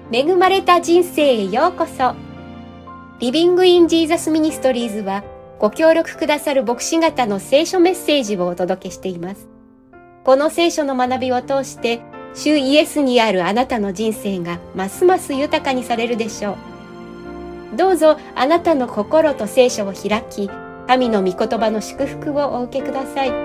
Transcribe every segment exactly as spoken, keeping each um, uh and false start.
恵まれた人生へようこそ。リビングインジーザスミニストリーズはご協力くださる牧師方の聖書メッセージをお届けしています。この聖書の学びを通して主イエスにあるあなたの人生がますます豊かにされるでしょう。どうぞあなたの心と聖書を開き、神の御言葉の祝福をお受けください。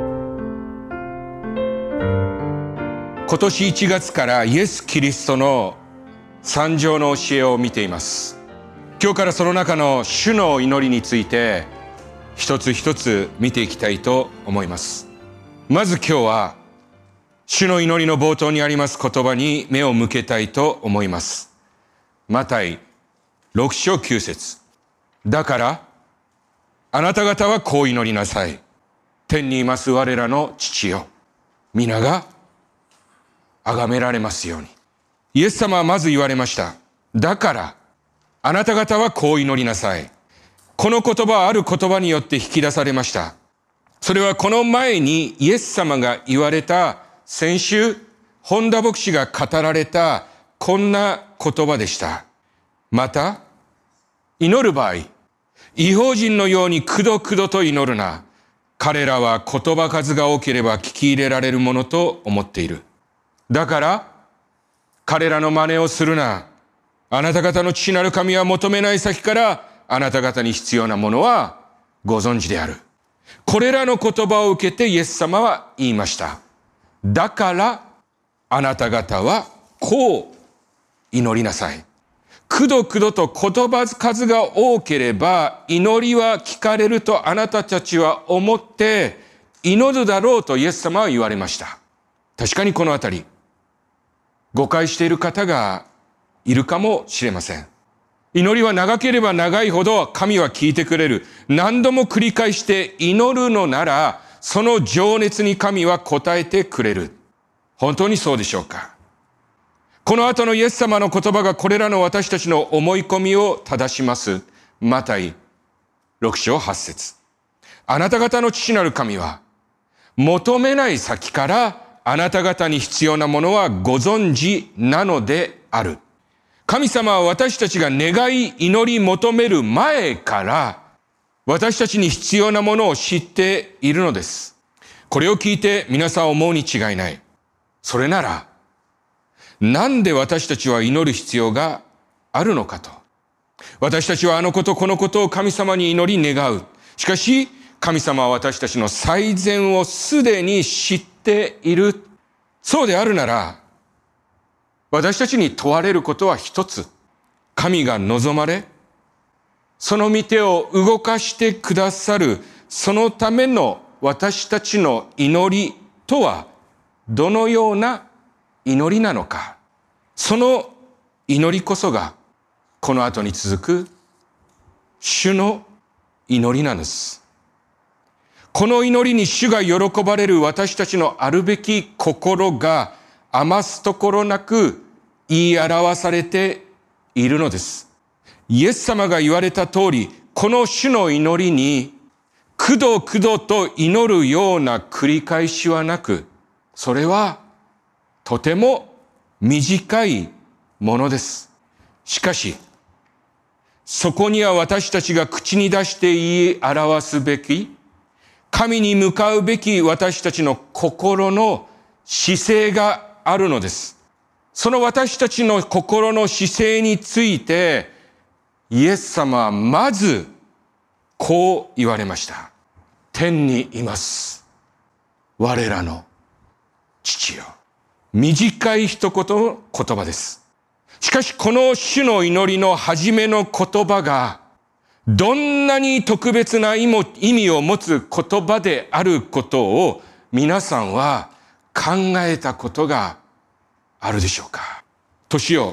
今年いちがつからイエス・キリストの三条の教えを見ています。今日からその中の主の祈りについて一つ一つ見ていきたいと思います。まず今日は主の祈りの冒頭にあります言葉に目を向けたいと思います。マタイろく章きゅう節。だからあなた方はこう祈りなさい。天にいます我らの父よ、皆が崇められますように。イエス様はまず言われました。だからあなた方はこう祈りなさい。この言葉はある言葉によって引き出されました。それはこの前にイエス様が言われた、先週本田牧師が語られたこんな言葉でした。また祈る場合、異邦人のようにくどくどと祈るな。彼らは言葉数が多ければ聞き入れられるものと思っている。だから彼らの真似をするな。あなた方の父なる神は求めない先からあなた方に必要なものはご存知である。これらの言葉を受けてイエス様は言いました。だからあなた方はこう祈りなさい。くどくどと言葉数が多ければ祈りは聞かれるとあなたたちは思って祈るだろうとイエス様は言われました。確かにこのあたり誤解している方がいるかもしれません。祈りは長ければ長いほど神は聞いてくれる。何度も繰り返して祈るのならその情熱に神は応えてくれる。本当にそうでしょうか。この後のイエス様の言葉がこれらの私たちの思い込みを正します。マタイろく章はち節。あなた方の父なる神は求めない先からあなた方に必要なものはご存知なのである。神様は私たちが願い祈り求める前から私たちに必要なものを知っているのです。これを聞いて皆さん思うに違いない。それならなんで私たちは祈る必要があるのかと。私たちはあのことこのことを神様に祈り願う。しかし神様は私たちの最善をすでに知っている。そうであるなら私たちに問われることは一つ。神が望まれその御手を動かしてくださるそのための私たちの祈りとはどのような祈りなのか。その祈りこそがこの後に続く主の祈りなんです。この祈りに主が喜ばれる私たちのあるべき心が余すところなく言い表されているのです。イエス様が言われた通り、この主の祈りにくどくどと祈るような繰り返しはなく、それはとても短いものです。しかし、そこには私たちが口に出して言い表すべき、神に向かうべき私たちの心の姿勢があるのです。その私たちの心の姿勢について、イエス様はまずこう言われました。天にいます我らの父よ。短い一言の言葉です。しかしこの主の祈りの初めの言葉がどんなに特別な意味を持つ言葉であることを皆さんは考えたことがあるでしょうか。年を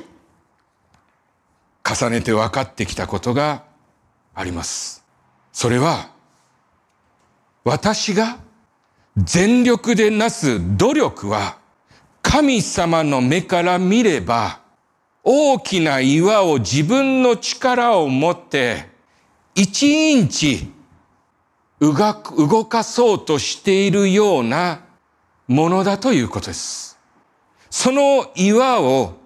重ねて分かってきたことがあります。それは私が全力でなす努力は神様の目から見れば大きな岩を自分の力を持って一インチ動かそうとしているようなものだということです。その岩を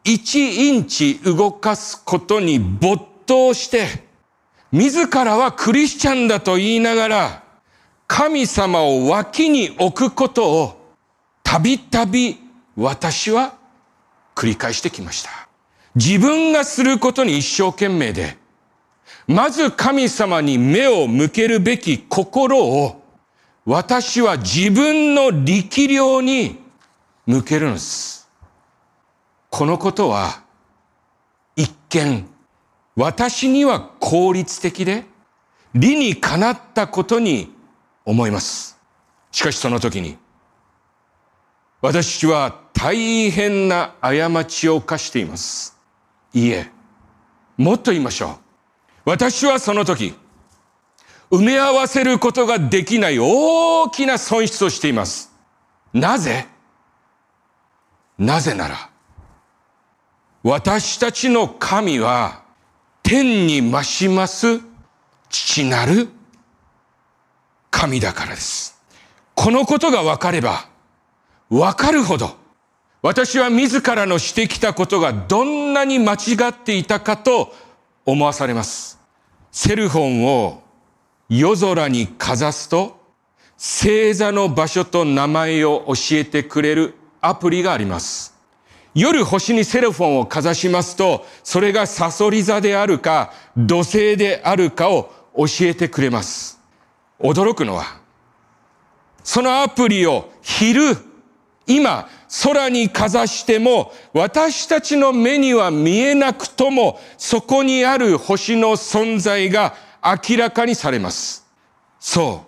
一インチ動かすことに没頭して、自らはクリスチャンだと言いながら、神様を脇に置くことをたびたび私は繰り返してきました。自分がすることに一生懸命で、まず神様に目を向けるべき心を私は自分の力量に向けるのです。このことは一見私には効率的で理にかなったことに思います。しかしその時に私は大変な過ちを犯しています。いいえ、もっと言いましょう。私はその時、埋め合わせることができない大きな損失をしています。なぜ？なぜなら、私たちの神は天に増します父なる神だからです。このことが分かれば、分かるほど、私は自らのしてきたことがどんなに間違っていたかと思わされます。セルフォンを夜空にかざすと、星座の場所と名前を教えてくれるアプリがあります。夜星にセルフォンをかざしますと、それがサソリ座であるか土星であるかを教えてくれます。驚くのは、そのアプリを昼、今空にかざしても私たちの目には見えなくとも、そこにある星の存在が明らかにされます。そう。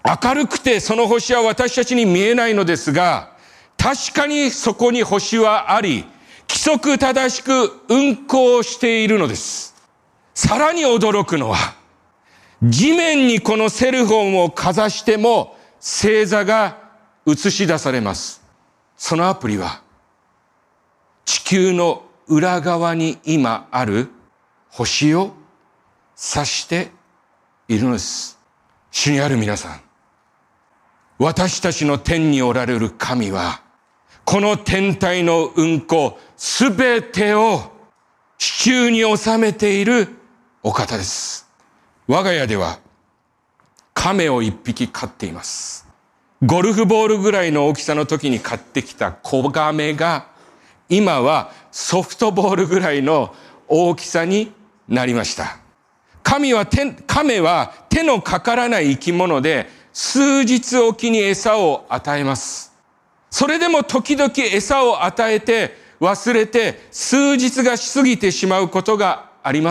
明るくてその星は私たちに見えないのですが、確かにそこに星はあり、規則正しく運行しているのです。さらに驚くのは、地面にこのセルフォンをかざしても星座が映し出されます。そのアプリは地球の裏側に今ある星を指しているのです。主にある皆さん、私たちの天におられる神はこの天体の運行すべてを手中に収めているお方です。我が家では亀を一匹飼っています。ゴルフボールぐらいの大きさの時に買ってきた子亀が今はソフトボールぐらいの大きさになりました。神は手、亀は手のかからない生き物で数日おきに餌を与えます。それでも時々餌を与えて忘れて数日が過ぎてしまうことがあります。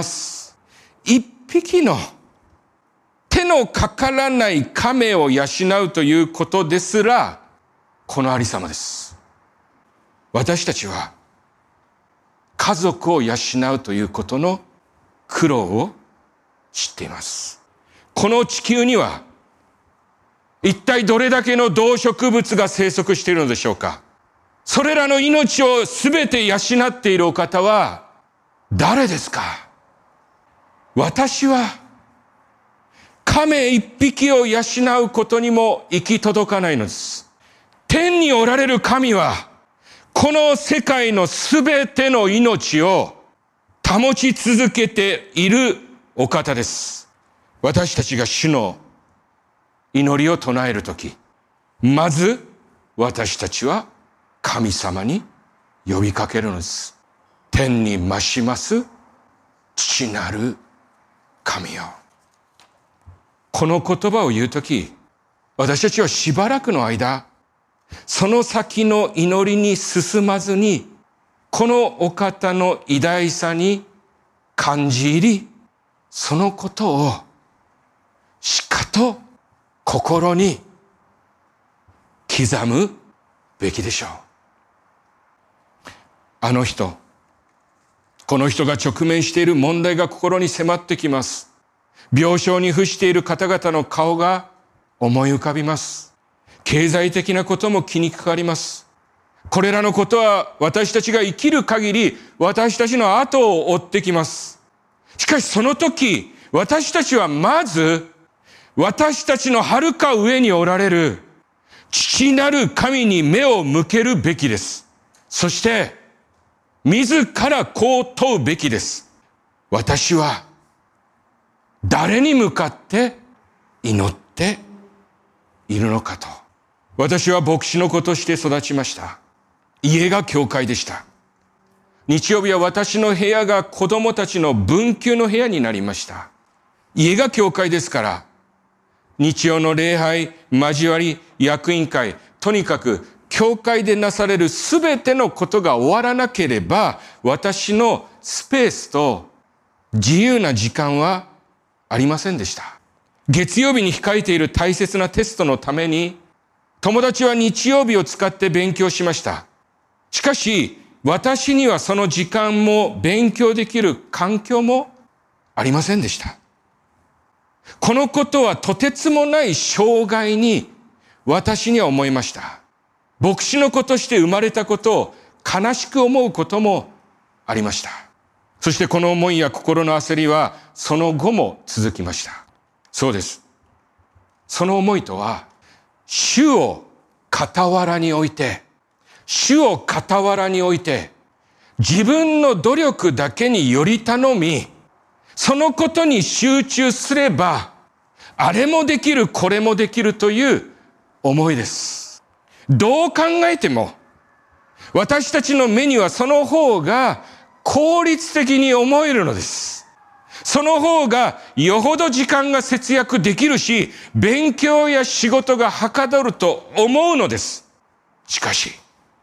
一匹の手のかからない亀を養うということですら、このありさまです。私たちは家族を養うということの苦労を知っています。この地球には一体どれだけの動植物が生息しているのでしょうか。それらの命をすべて養っているお方は誰ですか。私は亀一匹を養うことにも行き届かないのです。天におられる神はこの世界のすべての命を保ち続けているお方です。私たちが主の祈りを唱えるとき、まず私たちは神様に呼びかけるのです。天に増します父なる神よ。この言葉を言うとき、私たちはしばらくの間、その先の祈りに進まずに、このお方の偉大さに感じ入り、そのことをしかと心に刻むべきでしょう。あの人、この人が直面している問題が心に迫ってきます。病床に伏している方々の顔が思い浮かびます。経済的なことも気にかかります。これらのことは私たちが生きる限り私たちの後を追ってきます。しかしその時、私たちはまず私たちの遥か上におられる父なる神に目を向けるべきです。そして自らこう問うべきです。私は誰に向かって祈っているのかと。私は牧師の子として育ちました。家が教会でした。日曜日は私の部屋が子供たちの分級の部屋になりました。家が教会ですから、日曜の礼拝、交わり、役員会、とにかく教会でなされるすべてのことが終わらなければ、私のスペースと自由な時間はありませんでした。月曜日に控えている大切なテストのために、友達は日曜日を使って勉強しました。しかし、私にはその時間も勉強できる環境もありませんでした。このことはとてつもない障害に私には思いました。牧師の子として生まれたことを悲しく思うこともありました。そしてこの思いや心の焦りはその後も続きました。そうです。その思いとは、主を傍らに置いて、主を傍らに置いて、自分の努力だけにより頼み、そのことに集中すれば、あれもできる、これもできるという思いです。どう考えても、私たちの目にはその方が効率的に思えるのです。その方がよほど時間が節約できるし、勉強や仕事がはかどると思うのです。しかし、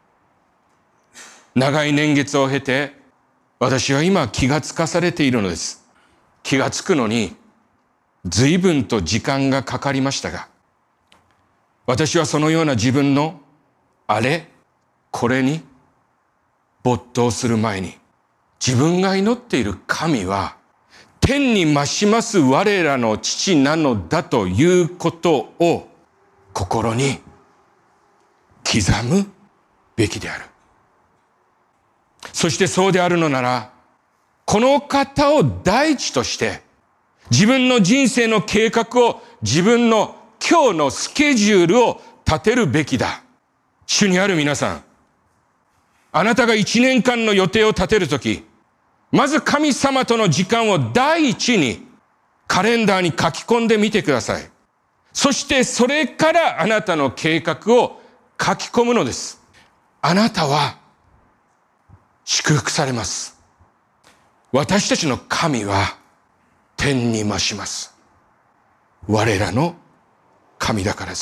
長い年月を経て、私は今気がつかされているのです。気がつくのに、随分と時間がかかりましたが、私はそのような自分のあれ、これに没頭する前に、自分が祈っている神は、天に増します我らの父なのだということを心に刻むべきである。そしてそうであるのなら、この方を第一として、自分の人生の計画を、自分の今日のスケジュールを立てるべきだ。主にある皆さん、あなたが一年間の予定を立てるとき、まず神様との時間を第一にカレンダーに書き込んでみてください。そしてそれからあなたの計画を書き込むのです。あなたは祝福されます。私たちの神は天に増します。我らの神だからです。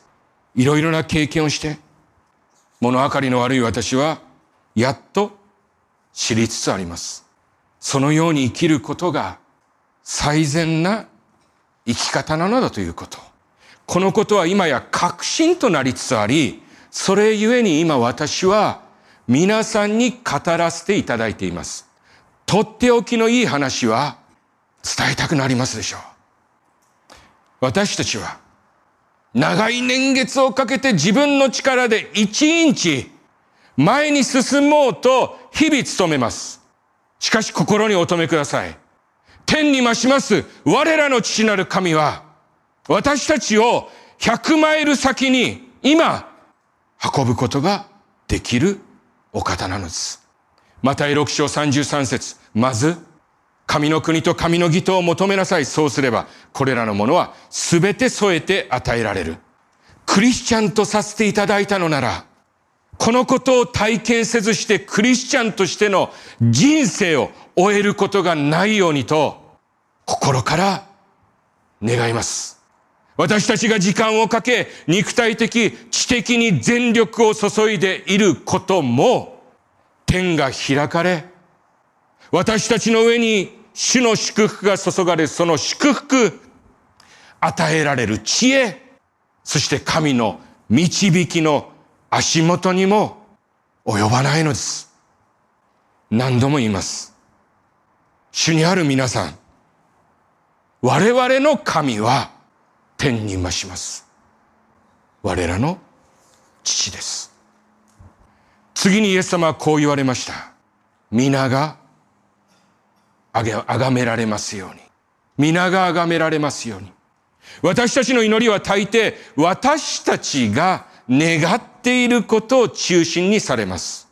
いろいろな経験をして、物分かりの悪い私はやっと知りつつあります。そのように生きることが最善な生き方なのだということ。このことは今や確信となりつつあり、それゆえに今私は皆さんに語らせていただいています。とっておきのいい話は伝えたくなりますでしょう。私たちは長い年月をかけて自分の力で一インチ前に進もうと日々努めます。しかし心にお留めください。天に増します我らの父なる神は、私たちをひゃくマイル先に今運ぶことができるお方なのです。マタイろく章さんじゅうさん節、まず神の国と神の義とを求めなさい。そうすればこれらのものはすべて添えて与えられる。クリスチャンとさせていただいたのなら、このことを体験せずしてクリスチャンとしての人生を終えることがないようにと心から願います。私たちが時間をかけ肉体的知的に全力を注いでいることも天が開かれ、私たちの上に主の祝福が注がれ、その祝福、与えられる知恵、そして神の導きの足元にも及ばないのです。何度も言います。主にある皆さん、我々の神は天に増します。我らの父です。次にイエス様はこう言われました。皆があげ、あがめられますように。皆があがめられますように。私たちの祈りは大抵私たちが願っていることを中心にされます。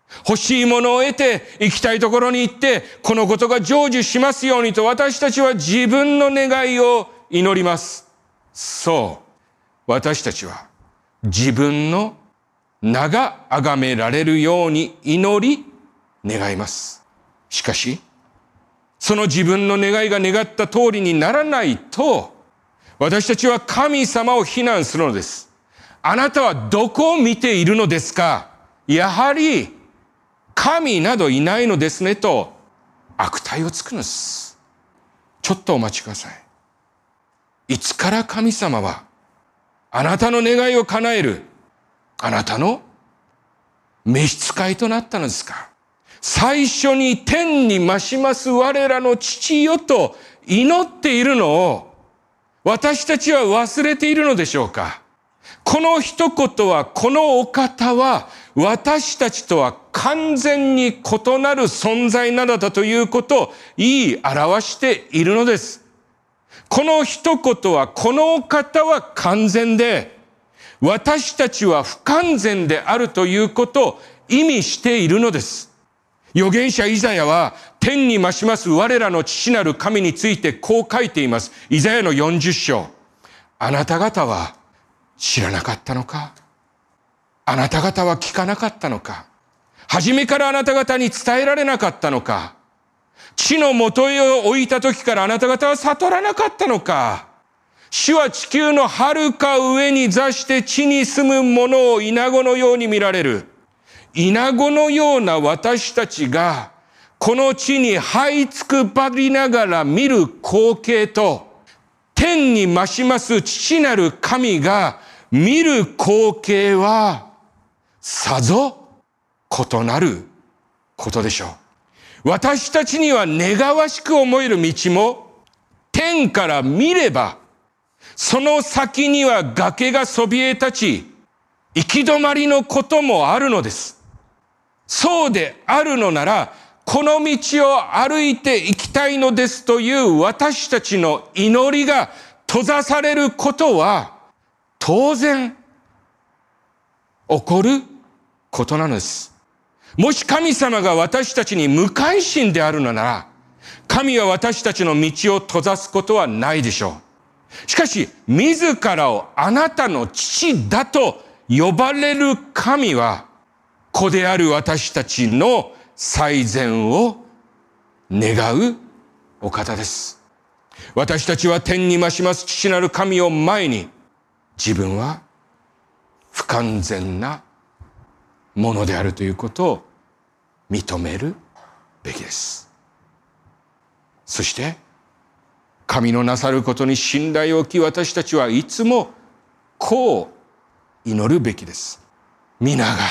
欲しいものを得て、行きたいところに行って、このことが成就しますようにと私たちは自分の願いを祈ります。そう。私たちは自分の名が崇められるように祈り、願います。しかし、その自分の願いが願った通りにならないと、私たちは神様を非難するのです。あなたはどこを見ているのですか？やはり、神などいないのですねと悪態をつくのです。ちょっとお待ちください。いつから神様はあなたの願いを叶えるあなたの召使いとなったのですか？最初に天に増します我らの父よと祈っているのを私たちは忘れているのでしょうか？この一言は、このお方は私たちとは完全に異なる存在なのだということを言い表しているのです。この一言は、このお方は完全で、私たちは不完全であるということを意味しているのです。預言者イザヤは天に増します我らの父なる神についてこう書いています。イザヤのよんじゅっ章。あなた方は知らなかったのか？あなた方は聞かなかったのか？初めからあなた方に伝えられなかったのか？地の元へを置いた時からあなた方は悟らなかったのか？主は地球の遥か上に座して地に住む者を稲子のように見られる。稲子のような私たちがこの地に這いつくばりながら見る光景と、天に増します父なる神が見る光景はさぞ異なることでしょう。私たちには願わしく思える道も、天から見ればその先には崖がそびえ立ち、行き止まりのこともあるのです。そうであるのなら、この道を歩いていきたいのですという私たちの祈りが閉ざされることは当然起こることなのです。もし神様が私たちに無関心であるのなら、神は私たちの道を閉ざすことはないでしょう。しかし、自らをあなたの父だと呼ばれる神は、子である私たちの最善を願うお方です。私たちは天に増します父なる神を前に、自分は不完全なものであるということを認めるべきです。そして、神のなさることに信頼を置き、私たちはいつもこう祈るべきです。皆が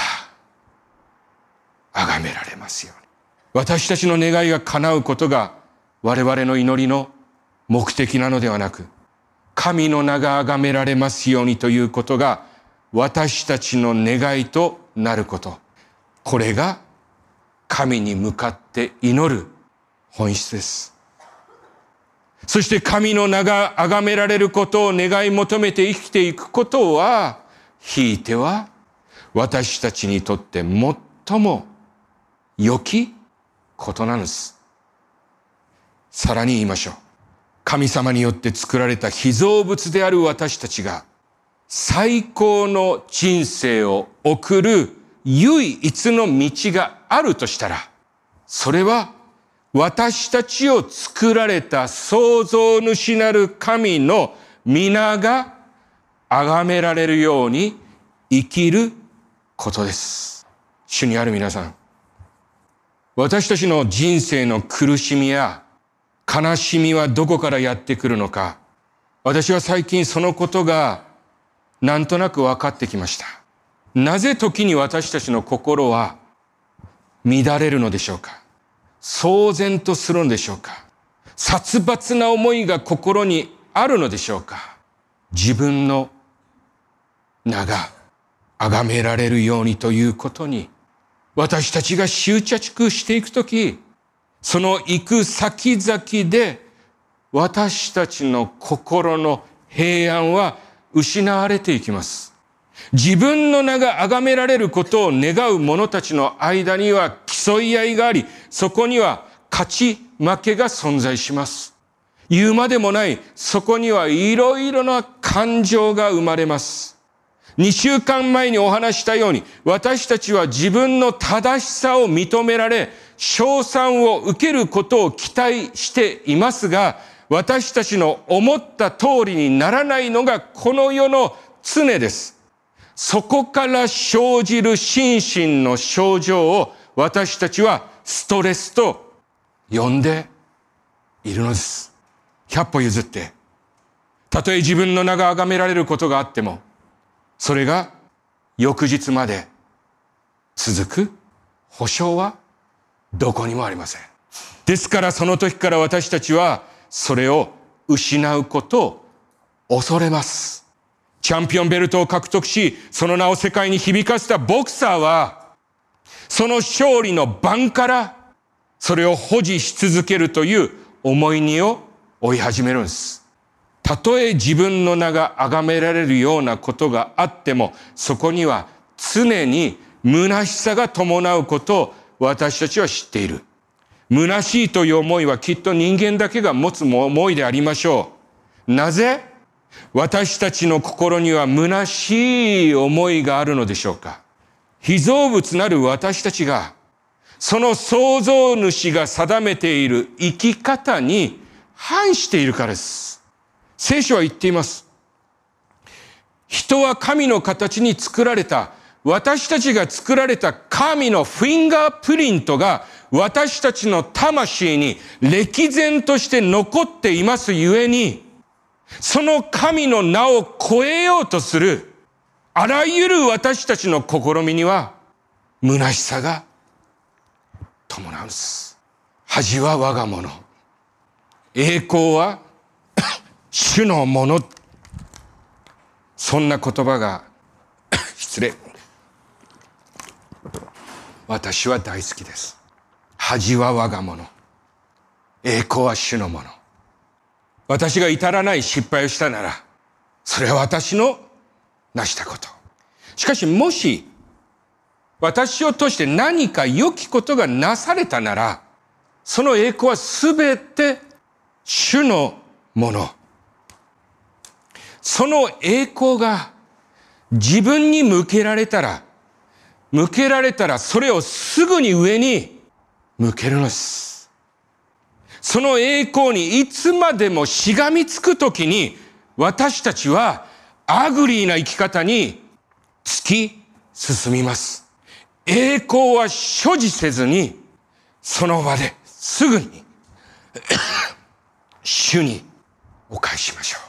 崇められますように。私たちの願いが叶うことが我々の祈りの目的なのではなく、神の名が崇められますようにということが私たちの願いとなること。これが神に向かって祈る本質です。そして神の名が崇められることを願い求めて生きていくことは、ひいては私たちにとって最も良きことなんです。さらに言いましょう。神様によって作られた被造物である私たちが最高の人生を送る唯一の道があるとしたら、それは私たちを作られた創造主なる神の皆が崇められるように生きることです。主にある皆さん、私たちの人生の苦しみや悲しみはどこからやってくるのか、私は最近そのことがなんとなく分かってきました。なぜ時に私たちの心は乱れるのでしょうか。騒然とするのでしょうか。殺伐な思いが心にあるのでしょうか。自分の名が崇められるようにということに私たちが執着していくとき、その行く先々で私たちの心の平安は失われていきます。 自分の名が崇められることを願う者たちの間には競い合いがあり、そこには勝ち負けが存在します。言うまでもない、そこにはいろいろな感情が生まれます。にしゅうかんまえにお話したように、私たちは自分の正しさを認められ、称賛を受けることを期待していますが、私たちの思った通りにならないのがこの世の常です。そこから生じる心身の症状を私たちはストレスと呼んでいるのです。百歩譲って、たとえ自分の名が崇められることがあっても、それが翌日まで続く保証はどこにもありません。ですからその時から私たちはそれを失うことを恐れます。チャンピオンベルトを獲得し、その名を世界に響かせたボクサーは、その勝利の晩からそれを保持し続けるという重い荷を追い始めるんです。たとえ自分の名が崇められるようなことがあっても、そこには常に虚しさが伴うことを私たちは知っている。虚しいという思いはきっと人間だけが持つ思いでありましょう。なぜ私たちの心には虚しい思いがあるのでしょうか。被造物なる私たちが、その創造主が定めている生き方に反しているからです。聖書は言っています。人は神の形に作られた。私たちが作られた神のフィンガープリントが私たちの魂に歴然として残っていますゆえに、その神の名を超えようとするあらゆる私たちの試みには虚しさが伴うんです。恥は我が物、栄光は主のもの。そんな言葉が失礼私は大好きです。恥は我が物、栄光は主のもの。私が至らない失敗をしたなら、それは私の成したこと。しかしもし私を通して何か良きことがなされたなら、その栄光はすべて主のもの。その栄光が自分に向けられたら、向けられたらそれをすぐに上に向けるのです。その栄光にいつまでもしがみつくときに、私たちはアグリーな生き方に突き進みます。栄光は所持せずに、その場ですぐに主にお返ししましょう。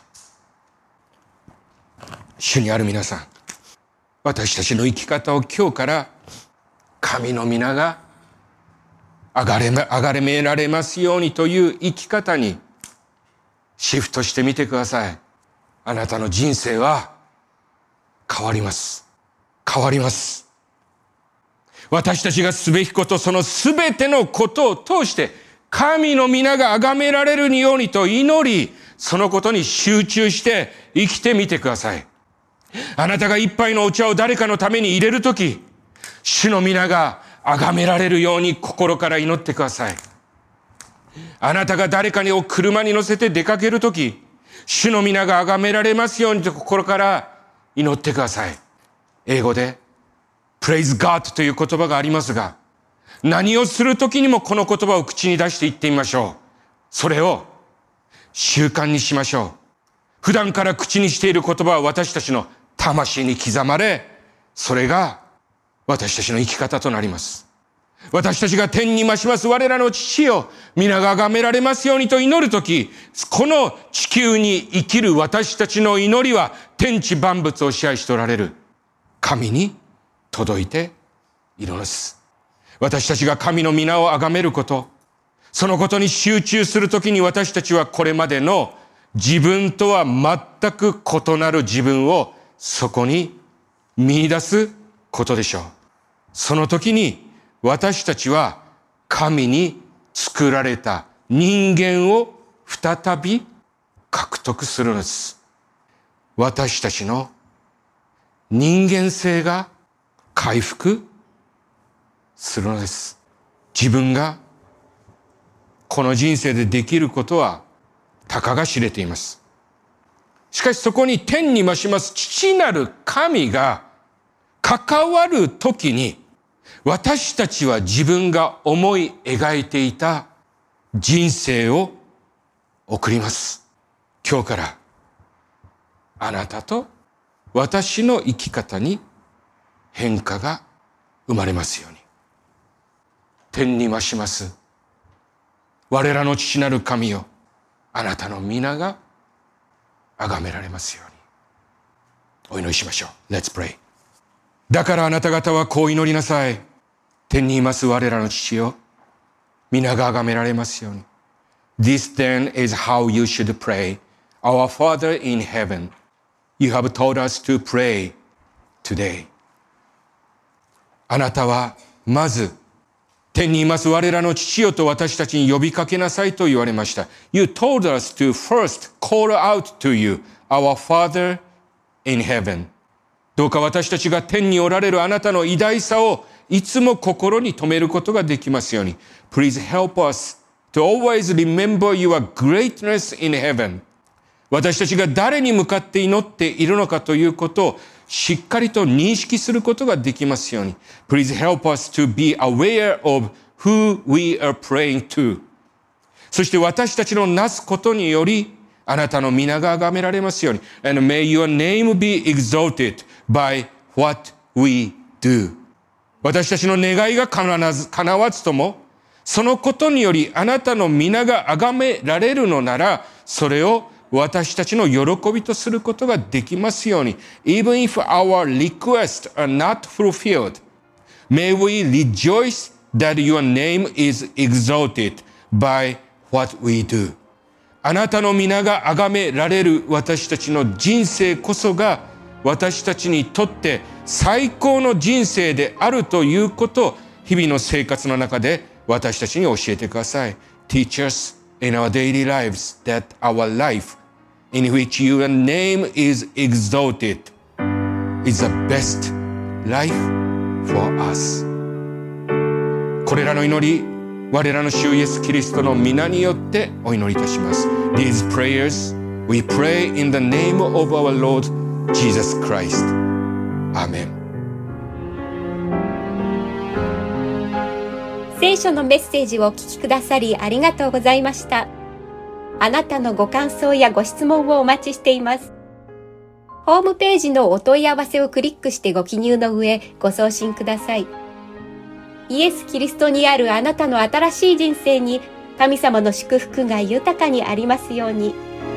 主にある皆さん、私たちの生き方を今日から神の皆があがれ、あがれめられますようにという生き方にシフトしてみてください。あなたの人生は変わります。変わります。私たちがすべきこと、そのすべてのことを通して神の皆が崇められるようにと祈り、そのことに集中して生きてみてください。あなたが一杯のお茶を誰かのために入れるとき、主の皆が崇められるように心から祈ってください。あなたが誰かを車に乗せて出かけるとき、主の皆が崇められますようにと心から祈ってください。英語で Praise God という言葉がありますが、何をするときにもこの言葉を口に出して言ってみましょう。それを習慣にしましょう。普段から口にしている言葉は私たちの魂に刻まれ、それが私たちの生き方となります。私たちが天に増します我らの父よ、皆が崇められますようにと祈るとき、この地球に生きる私たちの祈りは天地万物を支配しておられる神に届いているのです。私たちが神の皆を崇めること、そのことに集中するときに私たちはこれまでの自分とは全く異なる自分をそこに見出すことでしょう。その時に私たちは神に作られた人間を再び獲得するのです。私たちの人間性が回復するのです。自分がこの人生でできることはたかが知れています。しかしそこに天に増します父なる神が関わるときに、私たちは自分が思い描いていた人生を送ります。今日からあなたと私の生き方に変化が生まれますように。天に増します我らの父なる神よ、あなたの皆が崇められますように。お祈りしましょう。 Let's pray。 だからあなた方はこう祈りなさい。天にいます我らの父よ、皆が崇められますように。 This then is how you should pray. Our Father in heaven, you have taught us to pray today. あなたはまず天にいます我らの父よと私たちに呼びかけなさいと言われました。 You told us to first call out to you, our Father in heaven. どうか私たちが天におられるあなたの偉大さをいつも心に留めることができますように。 Please help us to always remember your greatness in heaven. 私たちが誰に向かって祈っているのかということをしっかりと認識することができますように。 Please help us to be aware of who we are praying to. そして私たちのなすことによりあなたの皆が崇められますように。 And may your name be exalted by what we do. 私たちの願いが必ず叶わずとも、そのことによりあなたの皆が崇められるのなら、それを私たちの喜びとすることができますように。 Even if our requests are not fulfilled, may we rejoice that your name is exalted by what we do. あなたの皆が崇められる私たちの人生こそが私たちにとって最高の人生であるということを日々の生活の中で私たちに教えてください。 Teach us in our daily lives that our life in which your name is exalted is the best life for us. これらの祈り、我らの主イエスキリストの皆によってお祈りいたします。 These prayers we pray in the name of our Lord Jesus Christ. Amen。 聖書のメッセージをお聞きくださりありがとうございました。あなたのご感想やご質問をお待ちしています。ホームページのお問い合わせをクリックしてご記入の上、ご送信ください。イエス・キリストにあるあなたの新しい人生に神様の祝福が豊かにありますように。